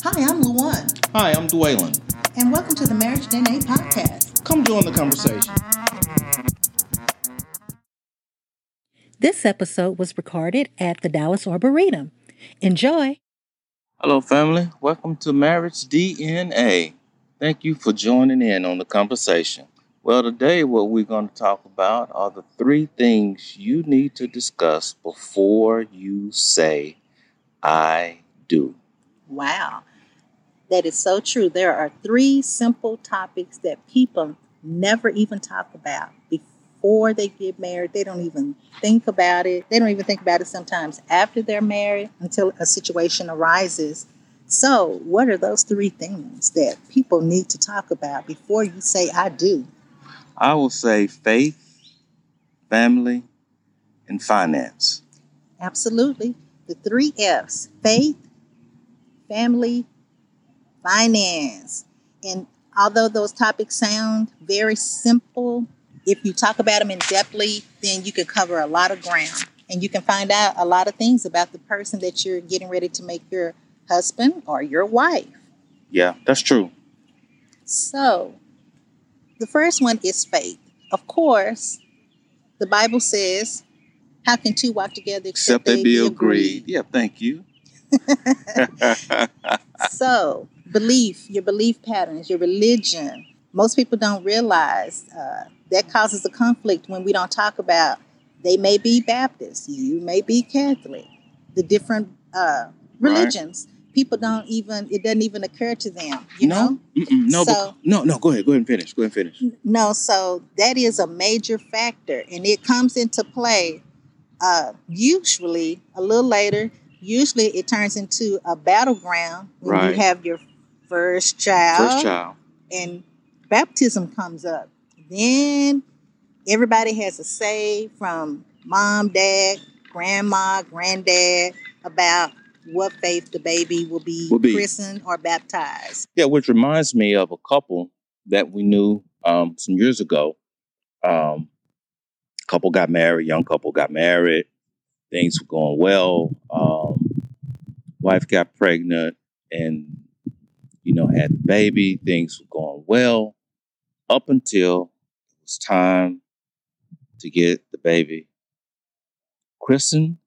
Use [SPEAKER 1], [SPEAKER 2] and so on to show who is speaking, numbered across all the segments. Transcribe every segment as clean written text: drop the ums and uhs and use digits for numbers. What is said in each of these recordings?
[SPEAKER 1] Hi, I'm Luan.
[SPEAKER 2] Hi, I'm Dwaylen.
[SPEAKER 1] And welcome to the Marriage DNA podcast.
[SPEAKER 2] Come join the conversation.
[SPEAKER 1] This episode was recorded at the Dallas Arboretum. Enjoy.
[SPEAKER 2] Hello, family. Welcome to Marriage DNA. Thank you for joining in on the conversation. Well, today what we're going to talk about are the 3 things you need to discuss before you say, I do.
[SPEAKER 1] Wow. That is so true. There are 3 simple topics that people never even talk about before they get married. They don't even think about it. They don't even think about it sometimes after they're married until a situation arises. So, what are those 3 things that people need to talk about before you say, I do?
[SPEAKER 2] I will say faith, family, and finance.
[SPEAKER 1] Absolutely. The 3 F's: faith, family, finance. And although those topics sound very simple, if you talk about them in depthly, then you can cover a lot of ground. And you can find out a lot of things about the person that you're getting ready to make your husband or your wife.
[SPEAKER 2] Yeah, that's true.
[SPEAKER 1] So, the first one is faith. Of course, the Bible says, how can 2 walk together except they be agreed?
[SPEAKER 2] Yeah, thank you.
[SPEAKER 1] So, belief, your belief patterns, your religion. Most people don't realize that causes a conflict when we don't talk about, they may be Baptist, you may be Catholic, the different religions. Right. People it doesn't even occur to them, you know?
[SPEAKER 2] No, so, no, go ahead and finish.
[SPEAKER 1] No, so that is a major factor, and it comes into play usually a little later. Usually it turns into a battleground when you have your first child and baptism comes up. Then everybody has a say, from mom, dad, grandma, granddad, about what faith the baby will be christened or baptized.
[SPEAKER 2] Yeah, which reminds me of a couple that we knew some years ago. Young couple got married. Things were going well. Wife got pregnant and, had the baby. Things were going well up until it was time to get the baby christened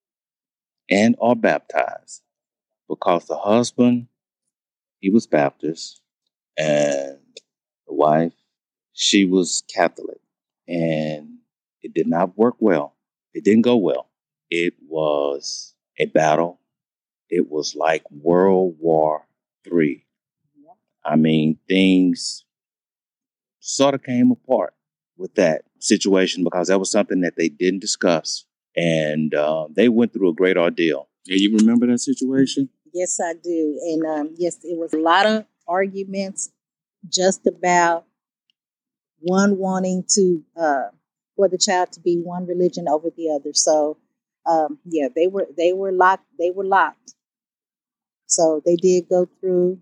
[SPEAKER 2] and or baptized, because the husband, he was Baptist, and the wife, she was Catholic, and it did not work well. It didn't go well. It was a battle. It was like World War III. I mean, things sort of came apart with that situation because that was something that they didn't discuss. And they went through a great ordeal. Yeah, you remember that situation?
[SPEAKER 1] Yes, I do. And yes, it was a lot of arguments just about one wanting to for the child to be one religion over the other. So yeah, they were locked. So they did go through.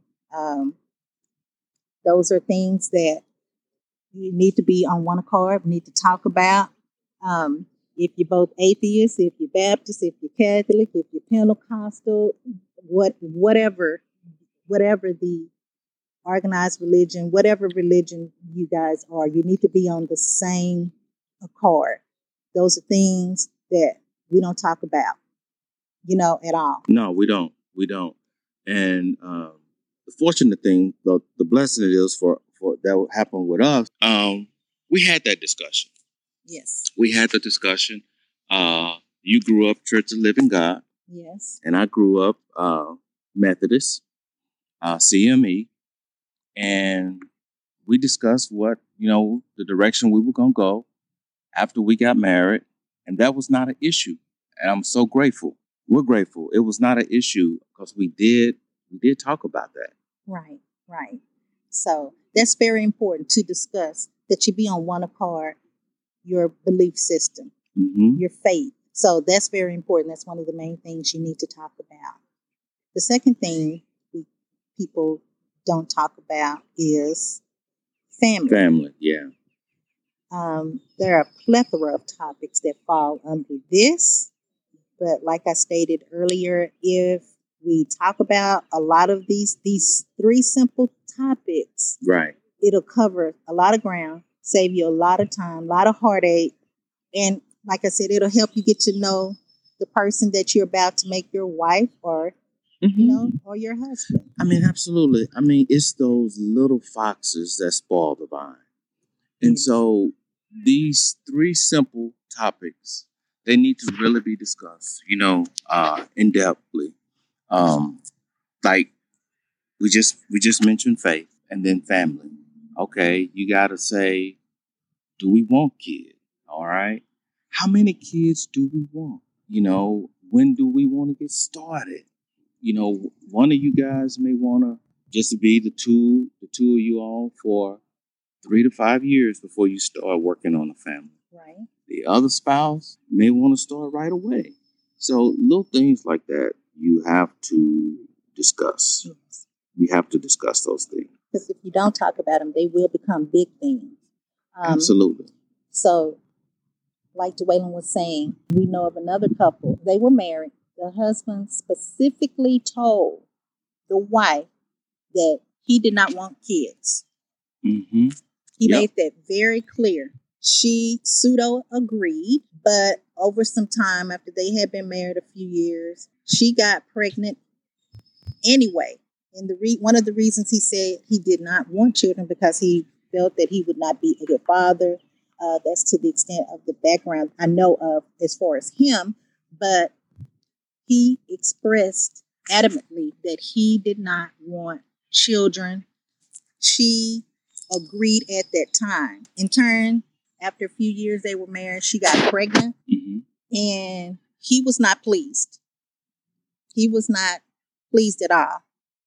[SPEAKER 1] Those are things that you need to be on one accord. We need to talk about. If you're both atheists, if you're Baptist, if you're Catholic, if you're Pentecostal, whatever the organized religion, whatever religion you guys are, you need to be on the same accord. Those are things that we don't talk about, at all.
[SPEAKER 2] No, we don't. And the fortunate thing, the blessing it is for that would happen with us, we had that discussion.
[SPEAKER 1] Yes.
[SPEAKER 2] We had the discussion. You grew up Church of Living God.
[SPEAKER 1] Yes.
[SPEAKER 2] And I grew up Methodist, CME. And we discussed what, the direction we were going to go after we got married. And that was not an issue. And I'm so grateful. We're grateful. It was not an issue because we did talk about that.
[SPEAKER 1] Right. So that's very important to discuss, that you be on one accord, your belief system, your faith. So that's very important. That's one of the main things you need to talk about. The second thing people don't talk about is family.
[SPEAKER 2] Family, yeah.
[SPEAKER 1] There are a plethora of topics that fall under this. But like I stated earlier, if we talk about a lot of these three simple topics,
[SPEAKER 2] Right.
[SPEAKER 1] it'll cover a lot of ground, save you a lot of time, a lot of heartache, and like I said, it'll help you get to know the person that you're about to make your wife or or your husband.
[SPEAKER 2] I mean, absolutely. I mean, it's those little foxes that spoil the vine. And so these three simple topics, they need to really be discussed, in depthly. Like we just mentioned faith and then family. Okay, you gotta say, do we want kids? All right. How many kids do we want? When do we want to get started? One of you guys may want to just be the two of you all for 3 to 5 years before you start working on a family.
[SPEAKER 1] Right.
[SPEAKER 2] The other spouse may want to start right away. So little things like that you have to discuss.
[SPEAKER 1] Yes.
[SPEAKER 2] You have to discuss those things.
[SPEAKER 1] Because if you don't talk about them, they will become big things.
[SPEAKER 2] Absolutely.
[SPEAKER 1] So, like Dwaylen was saying, we know of another couple. They were married. The husband specifically told the wife that he did not want kids.
[SPEAKER 2] Mm-hmm.
[SPEAKER 1] He made that very clear. She pseudo agreed, but over some time after they had been married a few years, she got pregnant anyway. And one of the reasons he said he did not want children because he felt that he would not be a good father. That's to the extent of the background I know of as far as him. But he expressed adamantly that he did not want children. She agreed at that time. In turn, after a few years they were married, she got pregnant, and he was not pleased. He was not pleased at all.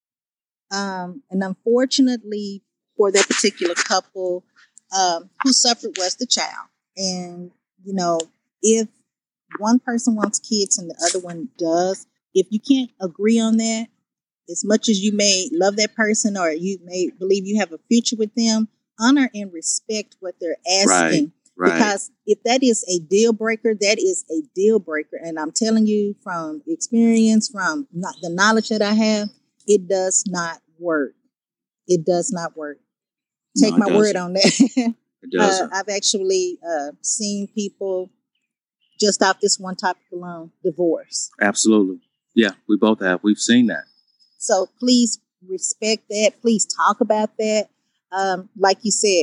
[SPEAKER 1] And unfortunately for that particular couple, who suffered was the child. And, if one person wants kids and the other one does, if you can't agree on that, as much as you may love that person or you may believe you have a future with them, honor and respect what they're asking.
[SPEAKER 2] Right.
[SPEAKER 1] Because if that is a deal breaker, that is a deal breaker. And I'm telling you from experience, from the knowledge that I have, it does not work. It does not work. Take my word on that.
[SPEAKER 2] It doesn't.
[SPEAKER 1] I've actually seen people just off this one topic alone, divorce.
[SPEAKER 2] Absolutely. Yeah, we both have. We've seen that.
[SPEAKER 1] So please respect that. Please talk about that. Like you said,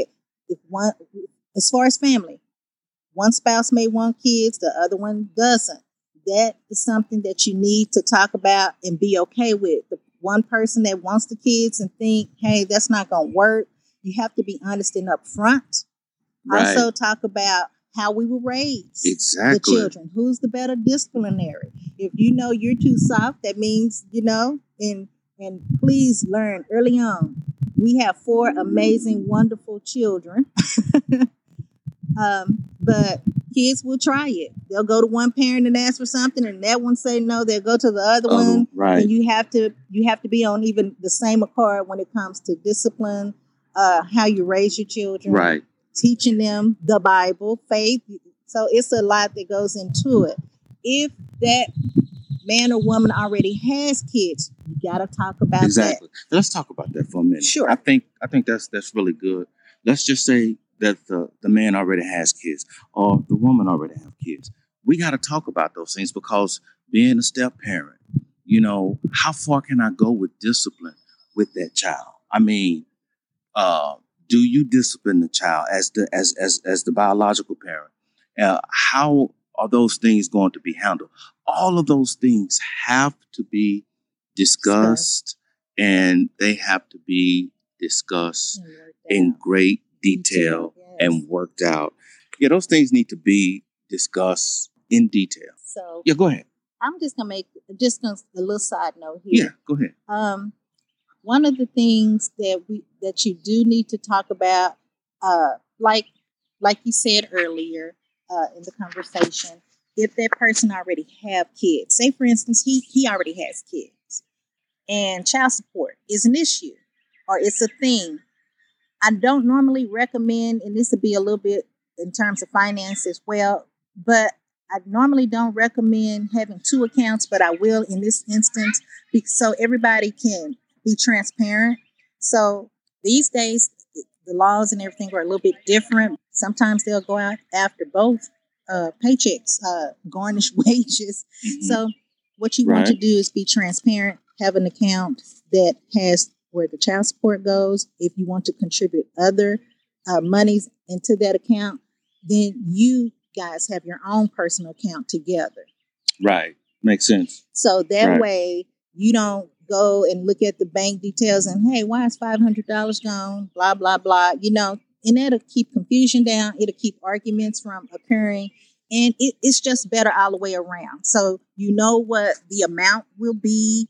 [SPEAKER 1] as far as family, one spouse may want kids, the other one doesn't. That is something that you need to talk about and be okay with. The one person that wants the kids and think, hey, that's not going to work. You have to be honest and upfront. Right. Also talk about how we were raised.
[SPEAKER 2] Exactly.
[SPEAKER 1] The children. Who's the better disciplinary? If you know you're too soft, that means, and please learn early on. We have 4 amazing, wonderful children. But kids will try it. They'll go to one parent and ask for something, and that one say no. They'll go to the other one.
[SPEAKER 2] Right.
[SPEAKER 1] And you have to be on even the same accord when it comes to discipline, how you raise your children.
[SPEAKER 2] Right.
[SPEAKER 1] Teaching them the Bible, faith. So it's a lot that goes into it. If that man or woman already has kids, you got to talk about that.
[SPEAKER 2] Let's talk about that for a minute.
[SPEAKER 1] Sure.
[SPEAKER 2] I think that's really good. Let's just say that the man already has kids or the woman already have kids. We got to talk about those things because being a step parent, how far can I go with discipline with that child? I mean, do you discipline the child as the biological parent? How are those things going to be handled? All of those things have to be discussed, and they have to be discussed in great detail and worked out. Yeah, those things need to be discussed in detail.
[SPEAKER 1] So
[SPEAKER 2] yeah, go ahead.
[SPEAKER 1] I'm just gonna make a little side note here.
[SPEAKER 2] Yeah, go ahead.
[SPEAKER 1] One of the things that you do need to talk about, like you said earlier in the conversation, if that person already have kids, say for instance he already has kids, and child support is an issue or it's a thing. I don't normally recommend, and this would be a little bit in terms of finance as well, but I normally don't recommend having two accounts, but I will in this instance so everybody can be transparent. So these days, the laws and everything are a little bit different. Sometimes they'll go out after both paychecks, garnish wages.
[SPEAKER 2] Mhm.
[SPEAKER 1] So what you want to do is be transparent, have an account that has where the child support goes. If you want to contribute other monies into that account, then you guys have your own personal account together.
[SPEAKER 2] Right. Makes sense.
[SPEAKER 1] So that way you don't go and look at the bank details and, hey, why is $500 gone? Blah, blah, blah. And that'll keep confusion down. It'll keep arguments from occurring. And it's just better all the way around. So you know what the amount will be.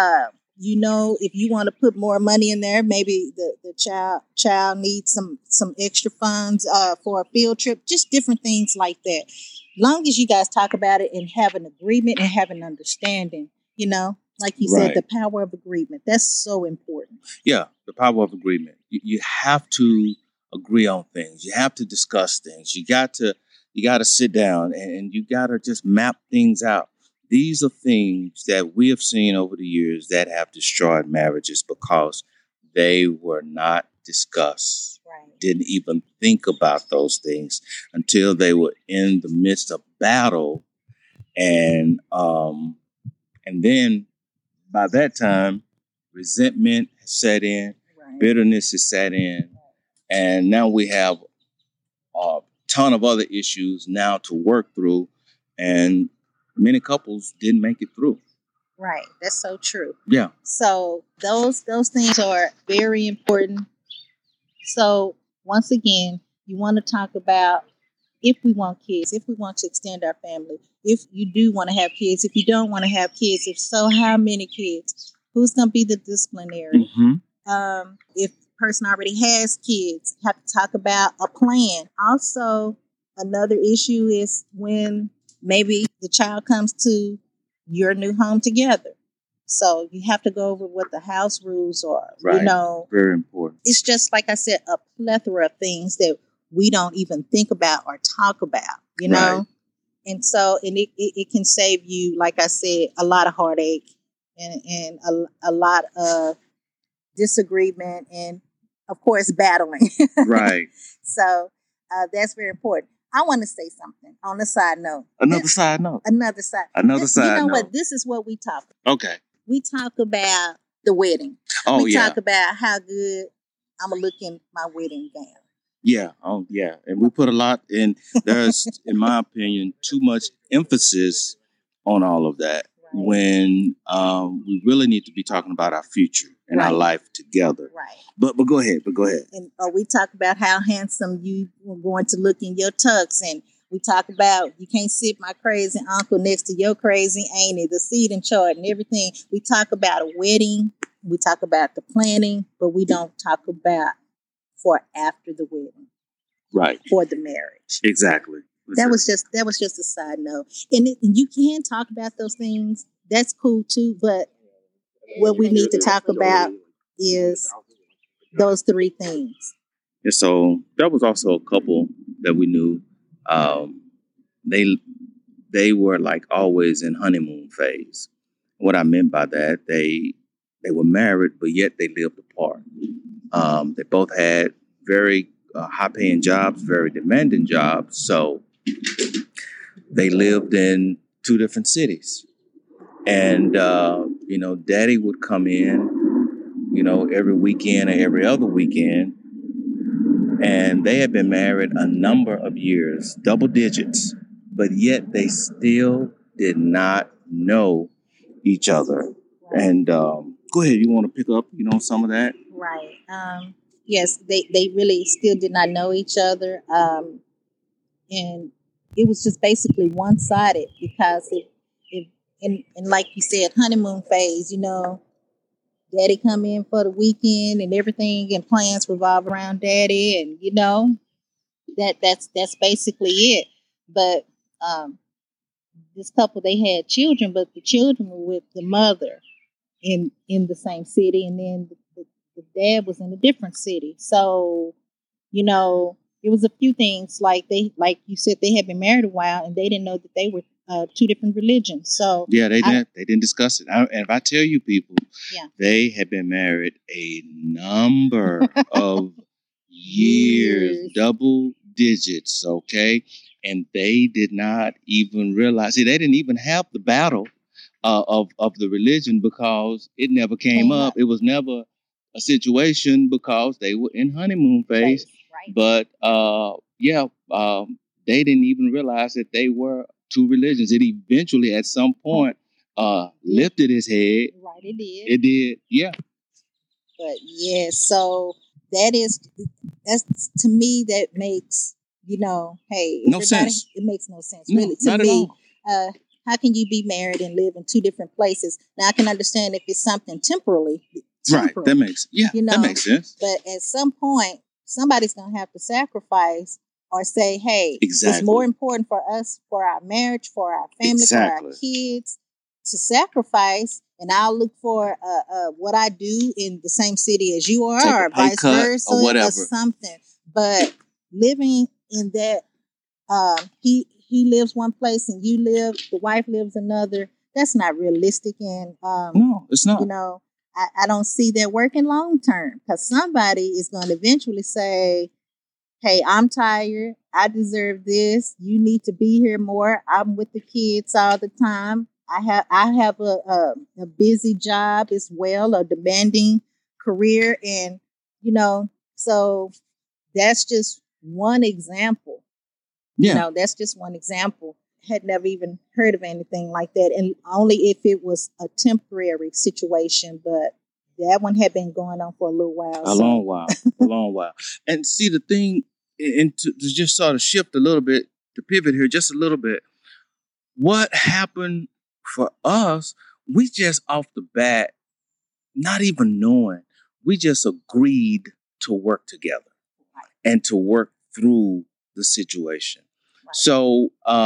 [SPEAKER 1] If you want to put more money in there, maybe the child needs some extra funds for a field trip, just different things like that. Long as you guys talk about it and have an agreement and have an understanding, like you said, the power of agreement, that's so important.
[SPEAKER 2] Yeah, the power of agreement. You have to agree on things. You have to discuss things. You got to sit down and you got to just map things out. These are things that we have seen over the years that have destroyed marriages because they were not discussed.
[SPEAKER 1] Right.
[SPEAKER 2] Didn't even think about those things until they were in the midst of battle. And then by that time, resentment has set in, bitterness has set in, and now we have a ton of other issues now to work through, and many couples didn't make it through.
[SPEAKER 1] Right. That's so true.
[SPEAKER 2] Yeah.
[SPEAKER 1] So those things are very important. So once again, you want to talk about if we want kids, if we want to extend our family, if you do want to have kids, if you don't want to have kids, if so, how many kids? Who's going to be the disciplinary?
[SPEAKER 2] Mm-hmm.
[SPEAKER 1] If the person already has kids, have to talk about a plan. Also, another issue is when maybe the child comes to your new home together. So you have to go over what the house rules are.
[SPEAKER 2] Right. Very important.
[SPEAKER 1] It's just, like I said, a plethora of things that we don't even think about or talk about,
[SPEAKER 2] Right.
[SPEAKER 1] And so, and it can save you, like I said, a lot of heartache and a lot of disagreement and, of course, battling.
[SPEAKER 2] Right.
[SPEAKER 1] So that's very important. I want to say something on the side note.
[SPEAKER 2] Another side note.
[SPEAKER 1] You know
[SPEAKER 2] note.
[SPEAKER 1] what? This is what we talk about.
[SPEAKER 2] Okay.
[SPEAKER 1] We talk about the wedding.
[SPEAKER 2] Oh,
[SPEAKER 1] we talk about how good I'm going to look in my wedding gown.
[SPEAKER 2] Yeah. Oh, yeah. And we put a lot in. There's, in my opinion, too much emphasis on all of that when we really need to be talking about our future and our life together.
[SPEAKER 1] Right.
[SPEAKER 2] But go ahead.
[SPEAKER 1] And we talk about how handsome you were going to look in your tux, and we talk about you can't sit my crazy uncle next to your crazy auntie, the seating chart and everything. We talk about a wedding. We talk about the planning, but we don't talk about for after the wedding.
[SPEAKER 2] Right.
[SPEAKER 1] For the marriage.
[SPEAKER 2] Exactly.
[SPEAKER 1] That was just a side note. And you can talk about those things. That's cool too. But what we need to talk about is those three things.
[SPEAKER 2] And so that was also a couple that we knew. They were like always in honeymoon phase. What I meant by that, they were married, but yet they lived apart. They both had very high-paying jobs, very demanding jobs. So they lived in two different cities. And, Daddy would come in, every weekend or every other weekend. And they had been married a number of years, double digits, but yet they still did not know each other. And go ahead, you want to pick up, some of that?
[SPEAKER 1] Right. Yes, they really still did not know each other. And it was just basically one-sided because and like you said, honeymoon phase, Daddy come in for the weekend and everything and plans revolve around Daddy, and that's basically it. But this couple, they had children, but the children were with the mother in the same city, and then the dad was in a different city. So, it was a few things like you said, they had been married a while and they didn't know that they were two different religions. So
[SPEAKER 2] yeah, they didn't discuss it. And if I tell you, people,
[SPEAKER 1] yeah,
[SPEAKER 2] they had been married a number of years, double digits, okay, and they did not even realize. See, they didn't even have the battle of the religion because it never came up. It was never a situation because they were in honeymoon phase.
[SPEAKER 1] Right.
[SPEAKER 2] But they didn't even realize that they were two religions. It eventually, at some point, lifted its head.
[SPEAKER 1] Right, it did.
[SPEAKER 2] It did, yeah.
[SPEAKER 1] But yeah, so that's to me that makes, hey,
[SPEAKER 2] no sense.
[SPEAKER 1] It makes no sense, really, to me. How can you be married and live in two different places? Now I can understand if it's something temporary.
[SPEAKER 2] Right, that makes that makes sense.
[SPEAKER 1] But at some point, somebody's gonna have to sacrifice or say, hey, it's more important for us, for our marriage, for our family, for our kids, to sacrifice. And I'll look for what I do in the same city as you are, or vice versa,
[SPEAKER 2] or whatever,
[SPEAKER 1] or something. But living in that, he lives one place and the wife lives another. That's not realistic. And
[SPEAKER 2] no, it's not.
[SPEAKER 1] I don't see that working long term, because somebody is going to eventually say, hey, I'm tired. I deserve this. You need to be here more. I'm with the kids all the time. I have a busy job as well, a demanding career. And, so that's just one example.
[SPEAKER 2] Yeah.
[SPEAKER 1] That's just one example. Had never even heard of anything like that. And only if it was a temporary situation, but that one had been going on for a little while.
[SPEAKER 2] A long while. And see, the thing, and to just sort of shift a little bit, to pivot here just a little bit, what happened for us, we just off the bat, not even knowing, we just agreed to work together and to work through the situation. Right. So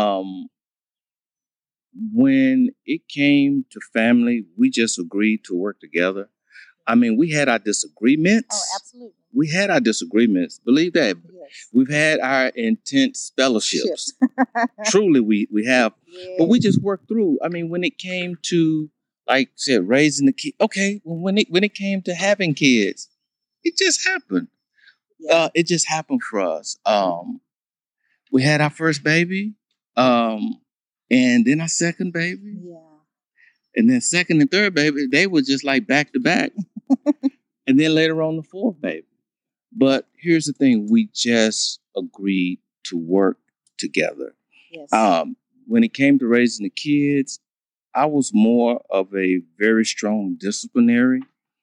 [SPEAKER 2] when it came to family, we just agreed to work together. I mean, we had our disagreements.
[SPEAKER 1] Oh, absolutely.
[SPEAKER 2] We had our disagreements. Believe that. Yes. We've had our intense fellowships. Truly, we have. Yes. But we just worked through. I mean, when it came to, like I said, raising the kids. Okay, when it came to having kids, it just happened. Yeah. It just happened for us. We had our first baby, and then our second baby.
[SPEAKER 1] Yeah.
[SPEAKER 2] And then second and third baby, they were just like back to back. And then later on, the fourth baby. But here's the thing. We just agreed to work together.
[SPEAKER 1] Yes.
[SPEAKER 2] When it came to raising the kids, I was more of a very strong disciplinary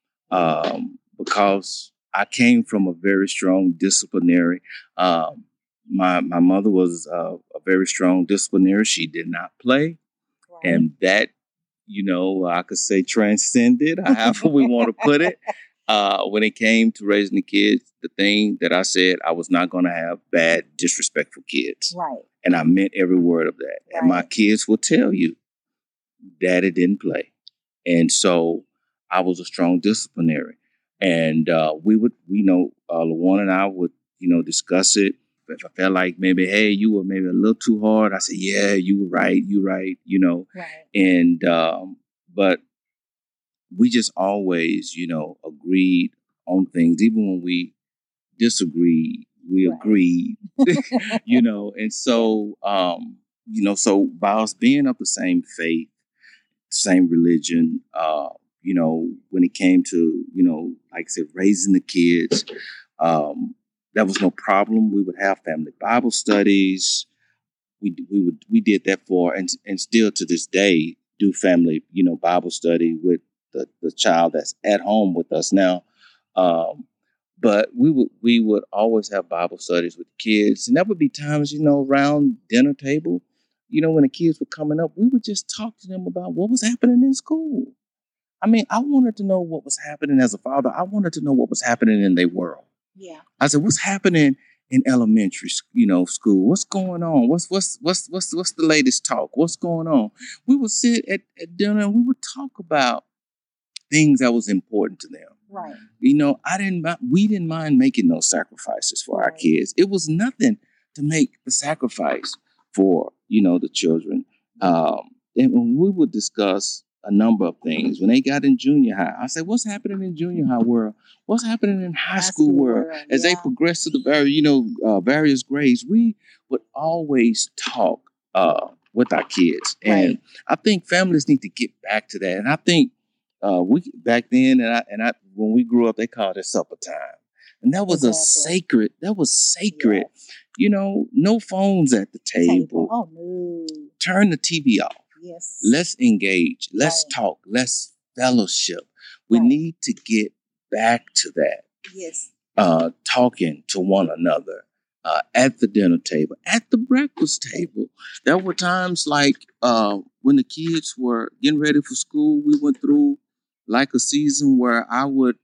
[SPEAKER 2] because I came from a very strong disciplinary. My mother was a very strong disciplinary. She did not play. Right. And that, I could say transcended, however we want to put it. When it came to raising the kids, the thing that I said, I was not going to have bad, disrespectful kids.
[SPEAKER 1] Right.
[SPEAKER 2] And I meant every word of that. Right. And my kids will tell you, Daddy didn't play. And so I was a strong disciplinary. And LaWan and I would, discuss it. If I felt like maybe, hey, you were maybe a little too hard, I said, yeah, you were right. You're right.
[SPEAKER 1] Right.
[SPEAKER 2] And, but we just always, agreed on things. Even when we disagreed, we right. agreed, and so, so by us being of the same faith, same religion, when it came to, like I said, raising the kids, that was no problem. We would have family Bible studies. We did that for, and still to this day, do family, Bible study with the child that's at home with us now. But we would always have Bible studies with the kids. And there would be times, around dinner table, when the kids were coming up, we would just talk to them about what was happening in school. I mean, I wanted to know what was happening as a father. I wanted to know what was happening in their world.
[SPEAKER 1] Yeah.
[SPEAKER 2] I said, what's happening in elementary, school? What's going on? What's the latest talk? What's going on? We would sit at dinner and we would talk about things that was important to them.
[SPEAKER 1] Right.
[SPEAKER 2] You know, we didn't mind making those sacrifices for our kids. It was nothing to make the sacrifice for, you know, the children. And when we would discuss a number of things, when they got in junior high, I said, what's happening in junior high world? What's happening in high school world? As they progress to the various grades, we would always talk with our kids. And I think families need to get back to that. And I think we back then, and I when we grew up, they called it supper time, and that was sacred. That was sacred. Yes. You know, no phones at the table.
[SPEAKER 1] Oh no!
[SPEAKER 2] Turn the TV off.
[SPEAKER 1] Yes.
[SPEAKER 2] Let's engage. Let's talk. Let's fellowship. We need to get back to that.
[SPEAKER 1] Yes.
[SPEAKER 2] Talking to one another at the dinner table, at the breakfast table. There were times like when the kids were getting ready for school, we went through like a season where I would,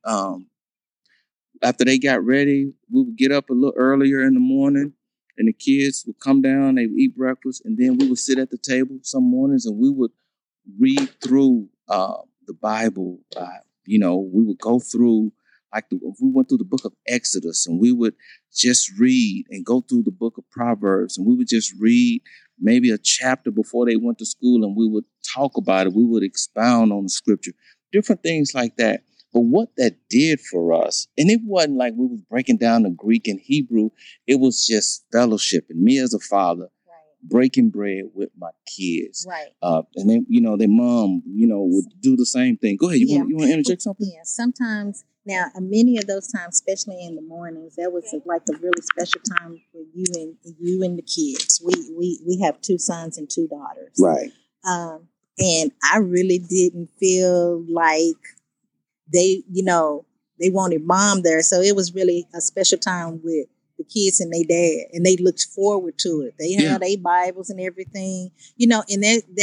[SPEAKER 2] after they got ready, we would get up a little earlier in the morning and the kids would come down, they would eat breakfast, and then we would sit at the table some mornings and we would read through the Bible. You know, we would go through, we went through the book of Exodus and we would just read and go through the book of Proverbs and we would just read maybe a chapter before they went to school and we would talk about it. We would expound on the scripture. Different things like that. But what that did for us, and it wasn't like we was breaking down the Greek and Hebrew, it was just fellowship. And me as a father, breaking bread with my kids.
[SPEAKER 1] Right.
[SPEAKER 2] And then, you know, their mom, you know, would do the same thing. Go ahead. You want to interject something?
[SPEAKER 1] Yeah. Sometimes, now, many of those times, especially in the mornings, that was like a really special time for you and the kids. We have 2 sons and 2 daughters.
[SPEAKER 2] Right.
[SPEAKER 1] And I really didn't feel like they wanted mom there. So it was really a special time with the kids and their dad. And they looked forward to it. They had their Bibles and everything. You know, and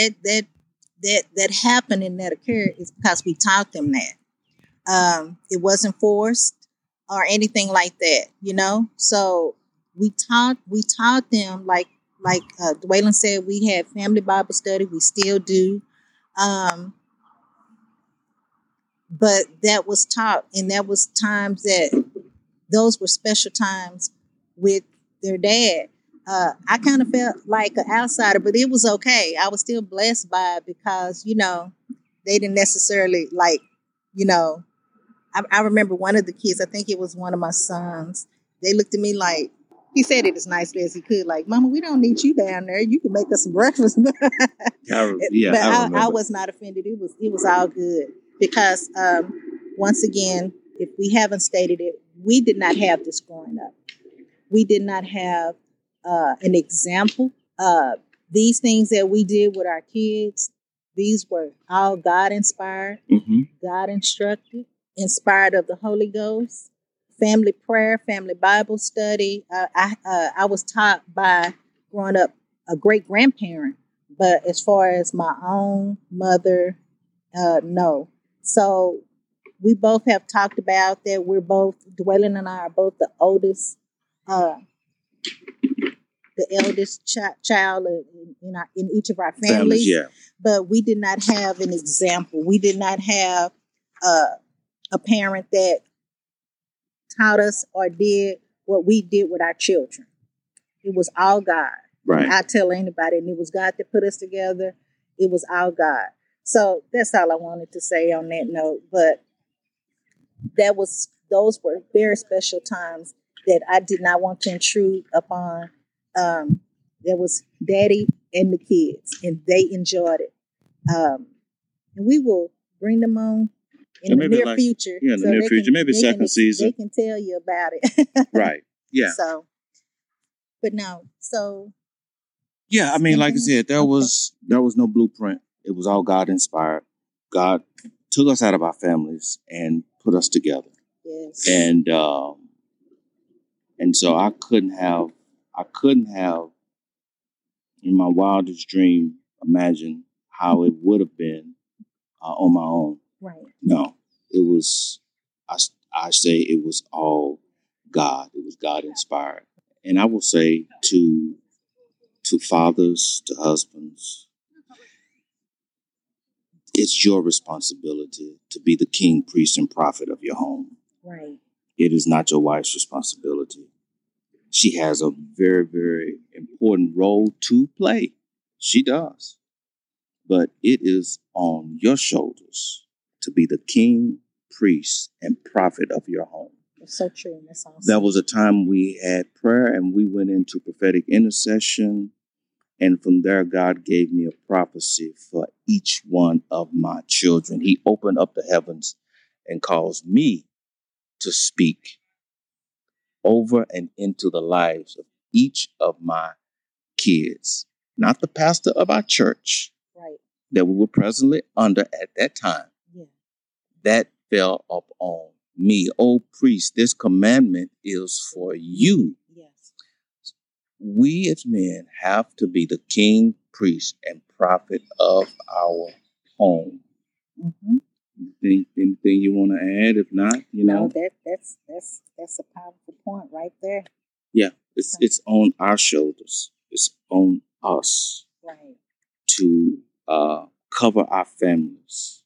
[SPEAKER 1] that happened and that occurred is because we taught them that. It wasn't forced or anything like that, you know? So we taught them like Dwaylen said, we had family Bible study. We still do. But that was taught, and that was times that those were special times with their dad. I kind of felt like an outsider, but it was okay. I was still blessed by it because, you know, they didn't necessarily like, you know, I remember one of the kids, I think it was one of my sons, they looked at me like, he said it as nicely as he could, like, Mama, we don't need you down there. You can make us some breakfast. I was not offended. It was all good because, once again, if we haven't stated it, we did not have this growing up. We did not have an example. These things that we did with our kids, these were all God-inspired, God-instructed, inspired of the Holy Ghost. Family prayer, family Bible study. I was taught by growing up a great grandparent, but as far as my own mother, no. So we both have talked about that. We're both, Dwaylen and I are both the oldest, the eldest child in each of our families. But we did not have an example. We did not have a parent that taught us or did what we did with our children. It was all God.
[SPEAKER 2] Right.
[SPEAKER 1] I tell anybody, and it was God that put us together. It was all God. So that's all I wanted to say on that note. But those were very special times that I did not want to intrude upon. There was Daddy and the kids, and they enjoyed it. And we will bring them on in the near future.
[SPEAKER 2] Yeah, in the near future. Maybe second season.
[SPEAKER 1] They can tell you about it.
[SPEAKER 2] Right. Yeah.
[SPEAKER 1] So, but no. So.
[SPEAKER 2] Yeah, I mean, like I said, there was no blueprint. It was all God inspired. God took us out of our families and put us together.
[SPEAKER 1] Yes.
[SPEAKER 2] And so I couldn't have in my wildest dream imagined how it would have been on my own.
[SPEAKER 1] Right.
[SPEAKER 2] No, it was, I say it was all God. It was God inspired. And I will say to fathers, to husbands, it's your responsibility to be the king, priest, and prophet of your home.
[SPEAKER 1] Right.
[SPEAKER 2] It is not your wife's responsibility. She has a very, very important role to play. She does. But it is on your shoulders to be the king, priest, and prophet of your home.
[SPEAKER 1] That's so true. That's awesome.
[SPEAKER 2] There was a time we had prayer and we went into prophetic intercession. And from there, God gave me a prophecy for each one of my children. He opened up the heavens and caused me to speak over and into the lives of each of my kids. Not the pastor of our church,
[SPEAKER 1] right,
[SPEAKER 2] that we were presently under at that time.
[SPEAKER 1] Yeah.
[SPEAKER 2] That fell upon me. Oh, priest, this commandment is for you.
[SPEAKER 1] Yes.
[SPEAKER 2] We as men have to be the king, priest, and prophet of our home.
[SPEAKER 1] Mm-hmm.
[SPEAKER 2] Anything you want to add? If not,
[SPEAKER 1] No, that's a powerful point right there.
[SPEAKER 2] Yeah, it's on our shoulders. It's on us,
[SPEAKER 1] right,
[SPEAKER 2] to cover our families.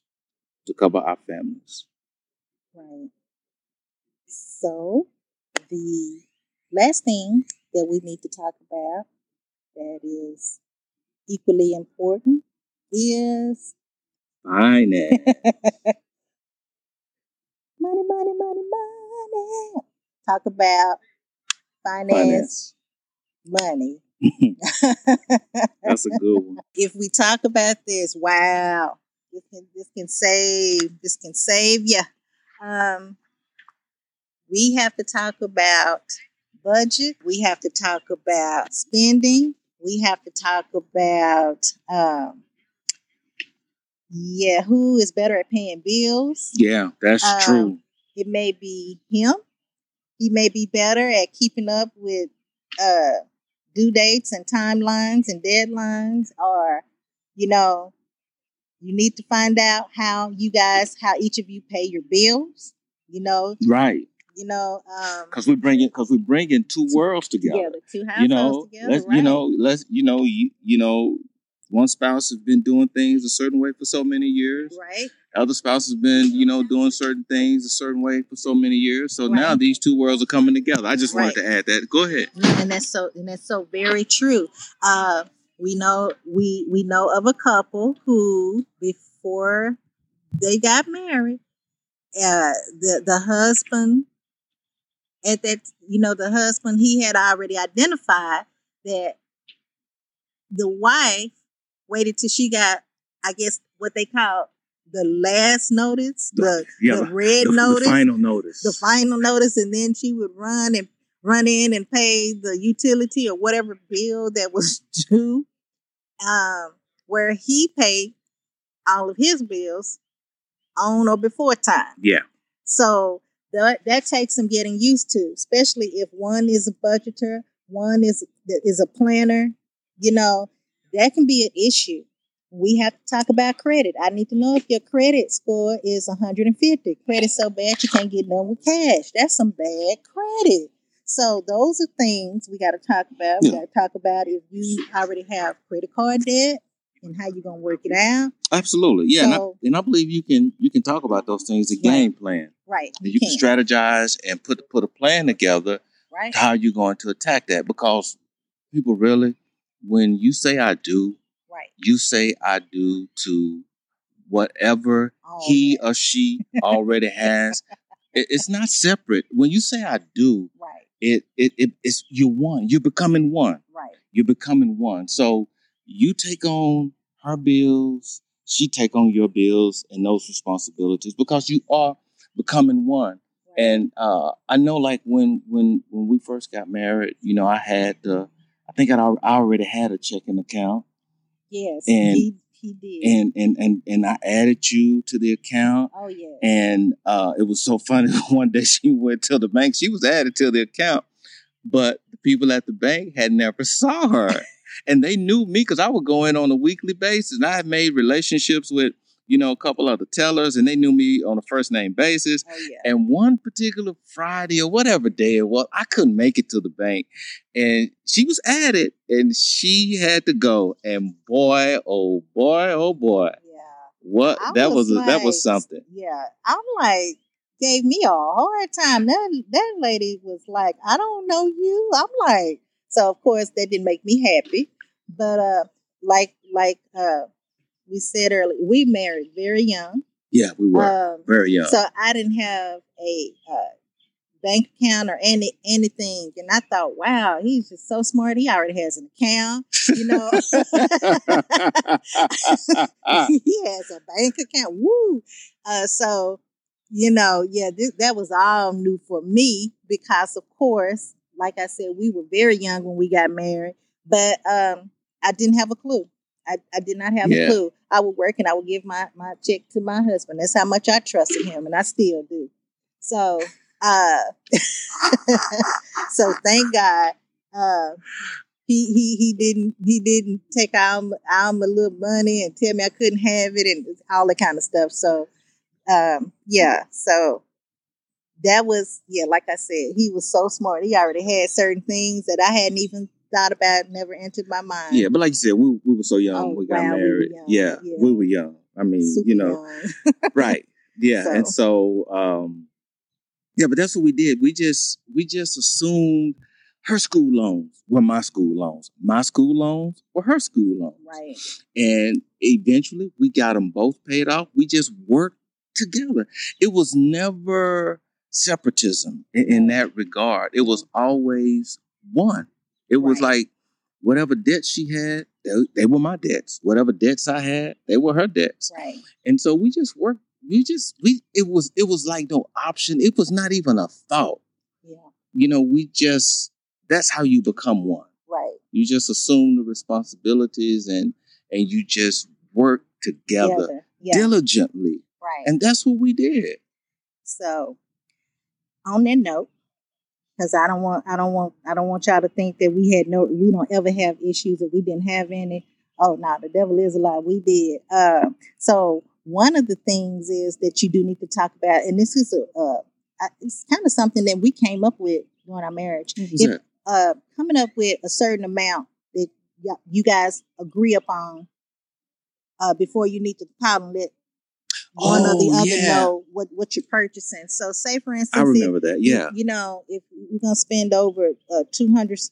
[SPEAKER 1] Right. So the last thing that we need to talk about that is equally important is
[SPEAKER 2] finance.
[SPEAKER 1] money. Talk about finance. Money.
[SPEAKER 2] That's a good one.
[SPEAKER 1] If we talk about this, wow, this can save you. We have to talk about budget. We have to talk about spending. We have to talk about who is better at paying bills.
[SPEAKER 2] Yeah, that's true.
[SPEAKER 1] It may be him. He may be better at keeping up with due dates and timelines and deadlines, or, you need to find out how each of you pay your bills,
[SPEAKER 2] Right. Because we're bringing two worlds together.
[SPEAKER 1] Two households together.
[SPEAKER 2] One spouse has been doing things a certain way for so many years.
[SPEAKER 1] Right.
[SPEAKER 2] Other spouse has been, doing certain things a certain way for so many years. So now these two worlds are coming together. I just wanted to add that. Go ahead.
[SPEAKER 1] And that's so very true. We know of a couple who, before they got married, the husband he had already identified that the wife waited till she got, I guess, what they call the last notice, the red notice, the final notice, and then she would run in and pay the utility or whatever bill that was due, where he paid all of his bills on or before time.
[SPEAKER 2] Yeah.
[SPEAKER 1] So that takes some getting used to, especially if one is a budgeter, one is a planner. That can be an issue. We have to talk about credit. I need to know if your credit score is 150. Credit so bad you can't get none with cash. That's some bad credit. So those are things we got to talk about. We got to talk about if you already have credit card debt and how you're going to work it out.
[SPEAKER 2] Absolutely. Yeah. So, and I believe you can talk about those things, a game plan.
[SPEAKER 1] Right.
[SPEAKER 2] You can strategize and put a plan together.
[SPEAKER 1] Right.
[SPEAKER 2] How you're going to attack that, because people really, when you say I do,
[SPEAKER 1] right,
[SPEAKER 2] you say I do to whatever he or she already has. It's not separate. When you say I do,
[SPEAKER 1] right,
[SPEAKER 2] it's you're one. You're becoming one.
[SPEAKER 1] Right.
[SPEAKER 2] You're becoming one. So you take on her bills, she take on your bills and those responsibilities, because you are becoming one. Right. And I know, like when we first got married, I had I think I already had a checking account.
[SPEAKER 1] Yes,
[SPEAKER 2] and
[SPEAKER 1] he did.
[SPEAKER 2] And I added you to the account.
[SPEAKER 1] Oh yeah.
[SPEAKER 2] And it was so funny. One day she went to the bank. She was added to the account, but the people at the bank had never saw her. And they knew me because I would go in on a weekly basis. And I had made relationships with, a couple of the tellers, and they knew me on a first name basis.
[SPEAKER 1] Oh, yeah.
[SPEAKER 2] And one particular Friday or whatever day it was, I couldn't make it to the bank. And she was added and she had to go. And boy, oh boy,
[SPEAKER 1] yeah,
[SPEAKER 2] What? That was something.
[SPEAKER 1] Yeah, I'm like, gave me a hard time. That lady was like, I don't know you. I'm like, so of course that didn't make me happy. But like we said earlier, we married very young.
[SPEAKER 2] Yeah, we were very young.
[SPEAKER 1] So I didn't have a bank account or anything, and I thought, wow, he's just so smart. He already has an account, you know. He has a bank account. Woo! So you know, yeah, that was all new for me because, of course, like I said, we were very young when we got married, but I didn't have a clue. I did not have a clue. I would work and I would give my check to my husband. That's how much I trusted him, and I still do. So, so thank God, he didn't take all my little money and tell me I couldn't have it and all that kind of stuff. So, yeah. So that was like I said, he was so smart. He already had certain things that I hadn't even thought about, never entered my mind.
[SPEAKER 2] Yeah, but like you said, we were so young when we got married. We were young. I mean, super young. Right. Yeah. So. And so, but that's what we did. We just assumed her school loans were my school loans. My school loans were her school loans.
[SPEAKER 1] Right.
[SPEAKER 2] And eventually we got them both paid off. We just worked together. It was never separatism in that regard. It was always one. It was like whatever debts she had, they were my debts. Whatever debts I had, they were her debts.
[SPEAKER 1] Right.
[SPEAKER 2] And so we just worked. It was like no option. It was not even a thought.
[SPEAKER 1] Yeah.
[SPEAKER 2] You know, that's how you become one.
[SPEAKER 1] Right.
[SPEAKER 2] You just assume the responsibilities and you just work together diligently.
[SPEAKER 1] Right.
[SPEAKER 2] And that's what we did.
[SPEAKER 1] So on that note, because I don't want y'all to think that we don't ever have issues, that we didn't have any. Oh no, the devil is a lie. We did. So one of the things is that you do need to talk about, and this is it's kind of something that we came up with during our marriage. Coming up with a certain amount that you guys agree upon before you need to call and let one or the other know what you're purchasing. So say, for instance,
[SPEAKER 2] I remember that. Yeah.
[SPEAKER 1] You know, if we're going to spend over $250,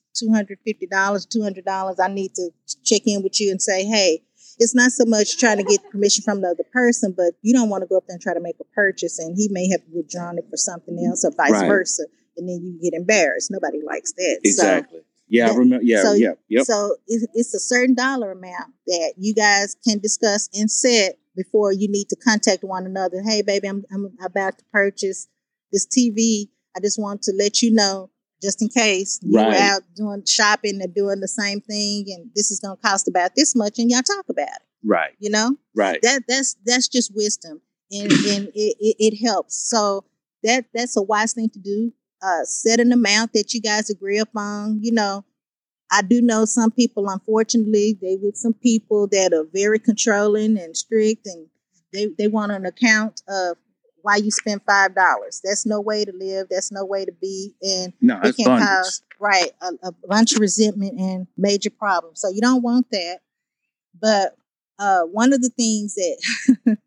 [SPEAKER 1] $200, I need to check in with you and say, hey, it's not so much trying to get permission from the other person, but you don't want to go up there and try to make a purchase and he may have withdrawn it for something else or vice versa. And then you get embarrassed. Nobody likes that.
[SPEAKER 2] Exactly. So, I remember. Yeah.
[SPEAKER 1] So it's a certain dollar amount that you guys can discuss and set before you need to contact one another. Hey, baby, I'm about to purchase this TV. I just want to let you know, just in case you were out doing shopping and doing the same thing, and this is going to cost about this much, and y'all talk about it.
[SPEAKER 2] Right.
[SPEAKER 1] You know.
[SPEAKER 2] Right.
[SPEAKER 1] That's just wisdom, and it helps. So that's a wise thing to do. Set an amount that you guys agree upon. You know, I do know some people, unfortunately, they with some people that are very controlling and strict, and they want an account of why you spend $5. That's no way to live. That's no way to be. And it can cause a bunch of resentment and major problems. So you don't want that. But one of the things that,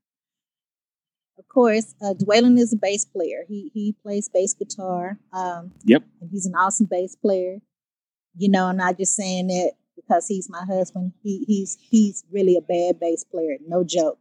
[SPEAKER 1] of course, Dwaylen is a bass player. He plays bass guitar.
[SPEAKER 2] Yep.
[SPEAKER 1] And he's an awesome bass player. You know, I'm not just saying that because he's my husband. He's really a bad bass player. No joke.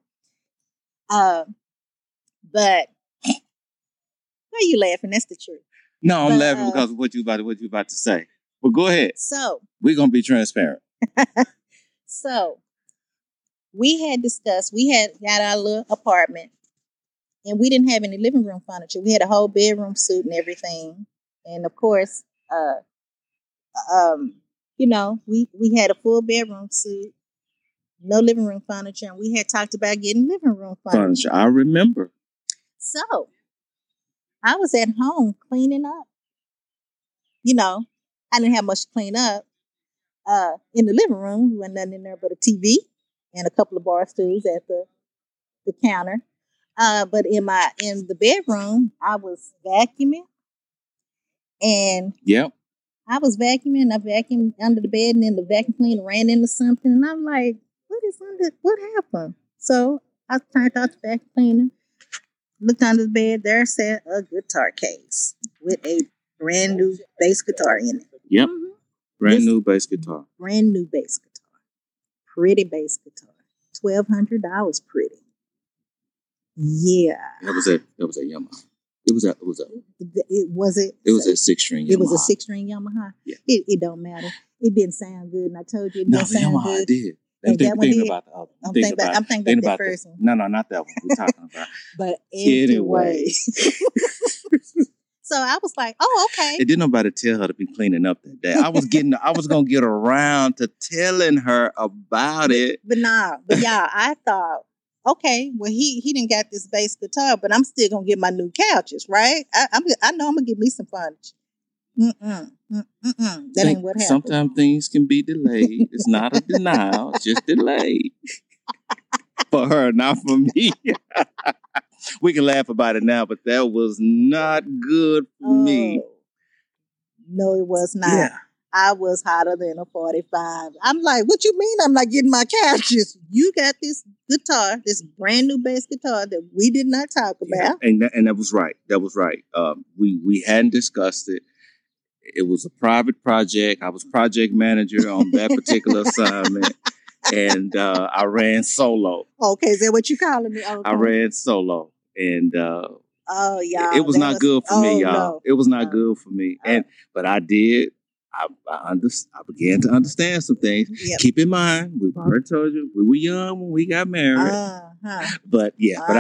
[SPEAKER 1] But why are you laughing? That's the truth.
[SPEAKER 2] No, I'm laughing because of what you about to say. But go ahead.
[SPEAKER 1] So
[SPEAKER 2] we're gonna be transparent.
[SPEAKER 1] So we had discussed. We had got our little apartment, and we didn't have any living room furniture. We had a whole bedroom suite and everything, and of course, you know, we had a full bedroom suite, no living room furniture, and we had talked about getting living room furniture.
[SPEAKER 2] I remember.
[SPEAKER 1] So I was at home cleaning up. You know, I didn't have much to clean up. In the living room, there wasn't nothing in there but a TV and a couple of bar stools at the counter. But in the bedroom, I was vacuuming, and I was vacuuming. I vacuumed under the bed, and then the vacuum cleaner ran into something, and I'm like, "What happened?" So I turned off the vacuum cleaner, looked under the bed. There sat a guitar case with a brand new bass guitar in it.
[SPEAKER 2] Yep. Brand new bass guitar.
[SPEAKER 1] Brand new bass guitar. Pretty bass guitar. $1,200 pretty. Yeah.
[SPEAKER 2] That was a Yamaha. It was a 6-string Yamaha.
[SPEAKER 1] It was a 6-string Yamaha.
[SPEAKER 2] Yeah.
[SPEAKER 1] It don't matter. It didn't sound good, and I told you it didn't sound
[SPEAKER 2] Yamaha
[SPEAKER 1] good.
[SPEAKER 2] Did.
[SPEAKER 1] I'm thinking about the first one.
[SPEAKER 2] No, not that one. We're talking about.
[SPEAKER 1] But anyway. So I was like, "Oh, okay."
[SPEAKER 2] And didn't nobody tell her to be cleaning up that day. I was gonna get around to telling her about it.
[SPEAKER 1] But yeah, I thought, okay, well he didn't got this bass guitar, but I'm still gonna get my new couches, right? I know I'm gonna get me some furniture. That ain't what happened.
[SPEAKER 2] Sometimes things can be delayed. It's not a denial, it's just delayed. For her, not for me. We can laugh about it now, but that was not good for me.
[SPEAKER 1] No, it was not.
[SPEAKER 2] Yeah.
[SPEAKER 1] I was hotter than a 45. I'm like, what you mean I'm not getting my couches? You got this guitar, this brand new bass guitar that we did not talk about.
[SPEAKER 2] And that was right. That was right. We hadn't discussed it. It was a private project. I was project manager on that particular assignment. And I ran solo.
[SPEAKER 1] Okay, is that what you calling me? Okay.
[SPEAKER 2] I ran solo. And
[SPEAKER 1] y'all.
[SPEAKER 2] It was not good for me, y'all.
[SPEAKER 1] No.
[SPEAKER 2] It was not good for me. But I did. I began to understand some things. Yep. Keep in mind, we've already told you we were young when we got married. But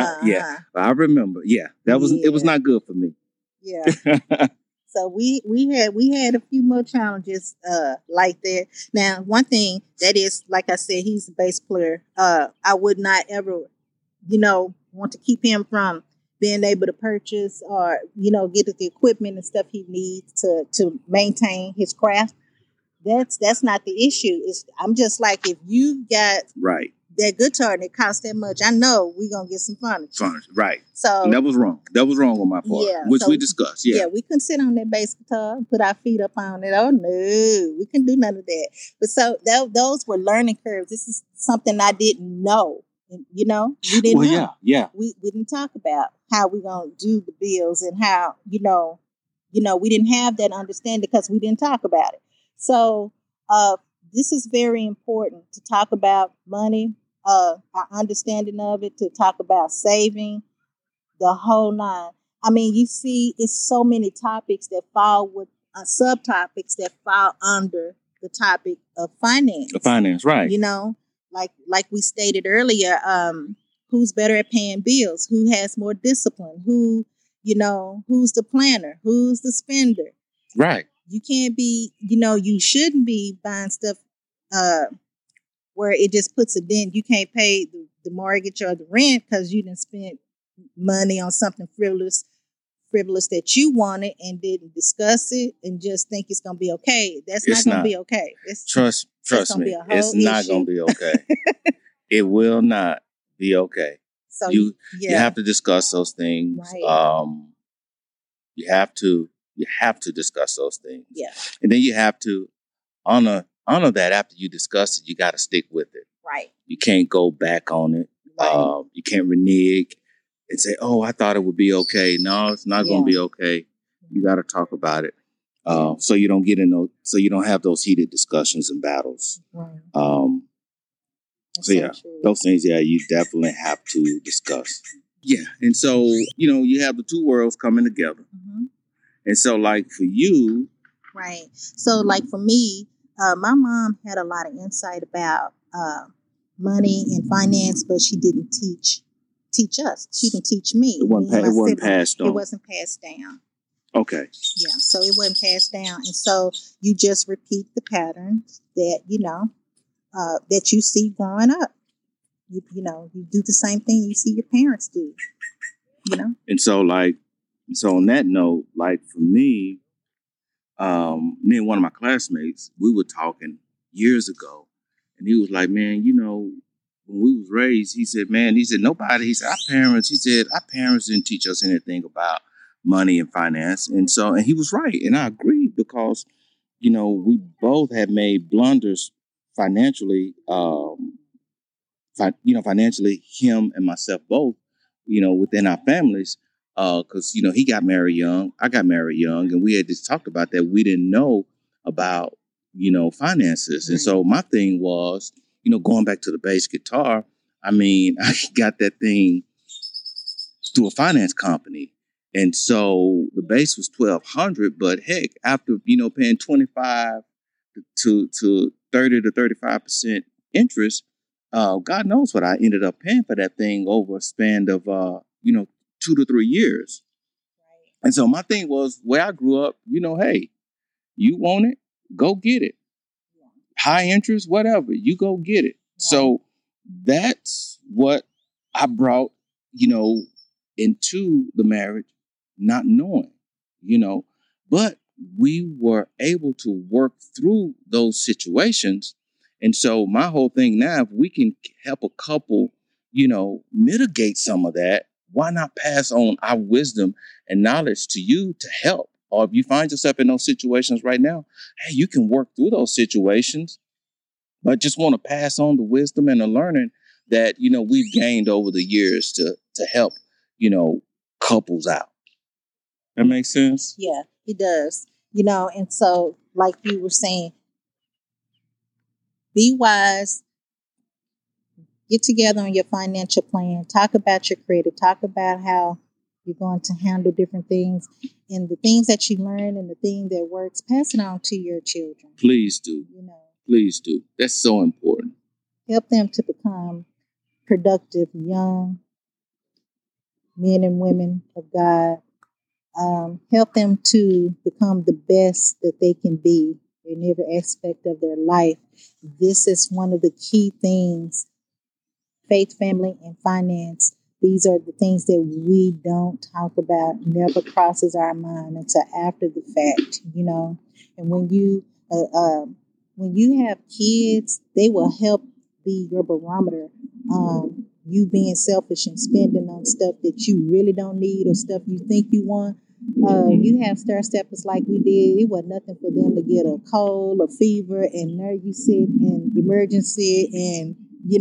[SPEAKER 2] I remember. Yeah, it was not good for me.
[SPEAKER 1] Yeah. So we had a few more challenges like that. Now, one thing that is, like I said, he's a bass player. I would not ever, want to keep him from being able to purchase or, get the equipment and stuff he needs to maintain his craft. That's not the issue. I'm just like, if you got that guitar and it costs that much, I know we're going to get some furniture.
[SPEAKER 2] Right.
[SPEAKER 1] So
[SPEAKER 2] and that was wrong. That was wrong on my part, which we discussed. Yeah,
[SPEAKER 1] we couldn't sit on that bass guitar and put our feet up on it. Oh, no, we couldn't do none of that. But so those were learning curves. This is something I didn't know. We didn't know.
[SPEAKER 2] Yeah.
[SPEAKER 1] We didn't talk about how we're going to do the bills and how, we didn't have that understanding because we didn't talk about it. So this is very important to talk about money, our understanding of it, to talk about saving, the whole nine. I mean, you see, it's so many topics that fall with subtopics that fall under the topic of finance.
[SPEAKER 2] Finance, right.
[SPEAKER 1] Like we stated earlier, who's better at paying bills? Who has more discipline? Who's the planner? Who's the spender?
[SPEAKER 2] Right.
[SPEAKER 1] You can't be, you shouldn't be buying stuff where it just puts a dent. You can't pay the mortgage or the rent because you didn't spend money on something frivolous that you wanted and didn't discuss it and just think it's going to be okay. That's not going to be okay.
[SPEAKER 2] Trust me, it's not going to be okay. It will not be okay. So you have to discuss those things. Right. You have to discuss those things. Yeah. And then you have to honor that after you discuss it, you got to stick with it.
[SPEAKER 1] Right.
[SPEAKER 2] You can't go back on it. Right. You can't renege and say, "Oh, I thought it would be okay." No, it's not going to be okay. You got to talk about it. So you don't so you don't have those heated discussions and battles. Right. Those things, you definitely have to discuss. Yeah. And so, you have the two worlds coming together. Mm-hmm. And so, like, for you.
[SPEAKER 1] Right. So, like, for me, my mom had a lot of insight about money and finance, but she didn't teach us. She didn't teach me.
[SPEAKER 2] It wasn't passed on.
[SPEAKER 1] It wasn't passed down.
[SPEAKER 2] Okay.
[SPEAKER 1] Yeah. So, it wasn't passed down. And so, you just repeat the patterns that, that you see growing up. You do the same thing you see your parents do.
[SPEAKER 2] And so, so on that note, like for me, me and one of my classmates, we were talking years ago, and he was like, "Man, when we was raised," he said, our parents didn't teach us anything about money and finance. And he was right. And I agree because, we both had made blunders financially, financially, him and myself both, within our families, because he got married young, I got married young, and we had just talked about that. We didn't know about finances, and so my thing was, going back to the bass guitar. I mean, I got that thing through a finance company. And so the base was $1,200, but heck, after paying 25 to 30 to 35% interest, God knows what I ended up paying for that thing over a span of 2 to 3 years. Right. And so my thing was, where I grew up, hey, you want it, go get it. Yeah. High interest, whatever, you go get it. Yeah. So that's what I brought, into the marriage, not knowing, but we were able to work through those situations. And so my whole thing now, if we can help a couple, mitigate some of that, why not pass on our wisdom and knowledge to you to help? Or if you find yourself in those situations right now, hey, you can work through those situations, but just want to pass on the wisdom and the learning that, we've gained over the years to help, couples out. That makes sense?
[SPEAKER 1] Yeah, it does. And so, like you were saying, be wise, get together on your financial plan, talk about your credit, talk about how you're going to handle different things, and the things that you learn and the thing that works, pass it on to your children.
[SPEAKER 2] Please do. Please do. That's so important.
[SPEAKER 1] Help them to become productive, young men and women of God. Help them to become the best that they can be in every aspect of their life. This is one of the key things. Faith, family, and finance. These are the things that we don't talk about, never crosses our mind until after the fact, And when you have kids, they will help be your barometer. You being selfish and spending on stuff that you really don't need or stuff you think you want. You have stair steppers like we did. It was nothing for them to get a cold, a fever, and there you sit in emergency and,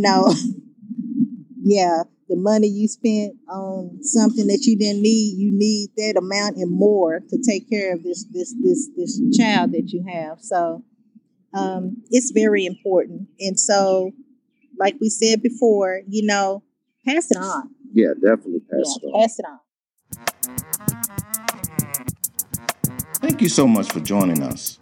[SPEAKER 1] yeah, the money you spent on something that you didn't need, you need that amount and more to take care of this child that you have. So it's very important. And so, like we said before, pass it on.
[SPEAKER 2] Yeah, definitely pass it on.
[SPEAKER 1] Pass it on.
[SPEAKER 2] Thank you so much for joining us.